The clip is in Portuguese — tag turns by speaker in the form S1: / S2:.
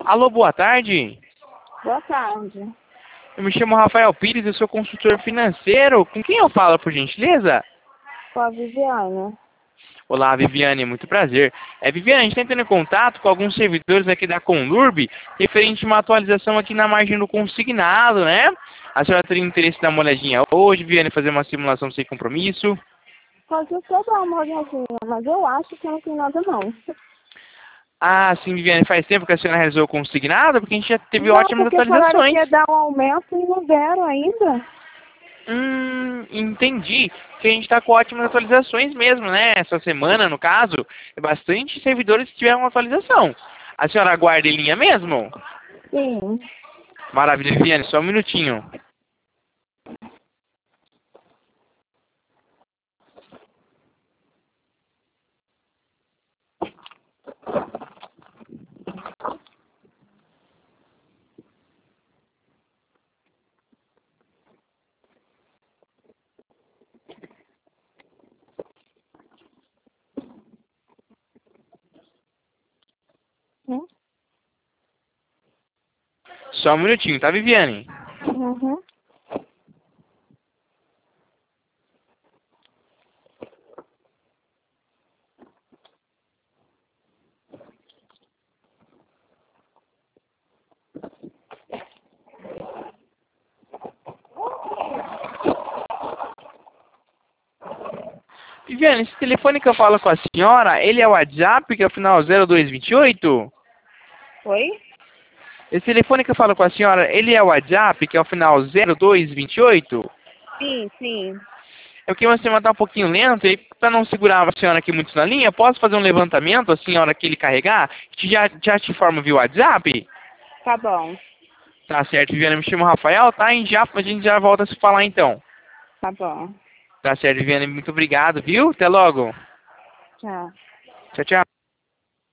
S1: Alô, boa tarde.
S2: Boa tarde.
S1: Eu me chamo Rafael Pires, eu sou consultor financeiro. Com quem eu falo, por gentileza?
S2: Com a Viviane.
S1: Olá, Viviane, muito prazer. Viviane, a gente está entrando em contato com alguns servidores aqui da Conlurb, referente a uma atualização aqui na margem do consignado, né? A senhora teria interesse em dar uma olhadinha hoje, Viviane, fazer uma simulação sem compromisso?
S2: Pode até dar uma olhadinha, mas eu acho que não tem nada não.
S1: Ah, sim, Viviane, faz tempo que a senhora realizou o consignado, porque a gente já teve
S2: Não,
S1: ótimas
S2: porque falaram que
S1: atualizações.
S2: ia dar um aumento e não deram ainda.
S1: Entendi. Que a gente está com ótimas atualizações mesmo, né? Essa semana, no caso, bastante servidores tiveram uma atualização. A senhora aguarda em linha mesmo?
S2: Sim.
S1: Maravilha, Viviane, só um minutinho.
S2: Hum?
S1: Só um minutinho, tá, Viviane?
S2: Uhum.
S1: Viviane, esse telefone que eu falo com a senhora, ele é o WhatsApp, que é o final 0228?
S2: Oi?
S1: Esse telefone que eu falo com a senhora, ele é o WhatsApp, que é o final 0228?
S2: Sim, sim.
S1: Eu queria você matar um pouquinho lento, e para não segurar a senhora aqui muito na linha, posso fazer um levantamento, assim, a hora que ele carregar? Já te informo via WhatsApp?
S2: Tá bom.
S1: Tá certo, Viviane, me chamo Rafael, tá? A gente já volta a se falar então.
S2: Tá bom.
S1: Tá certo, Viviane, muito obrigado, viu? Até logo.
S2: Tchau.
S1: Tchau, tchau.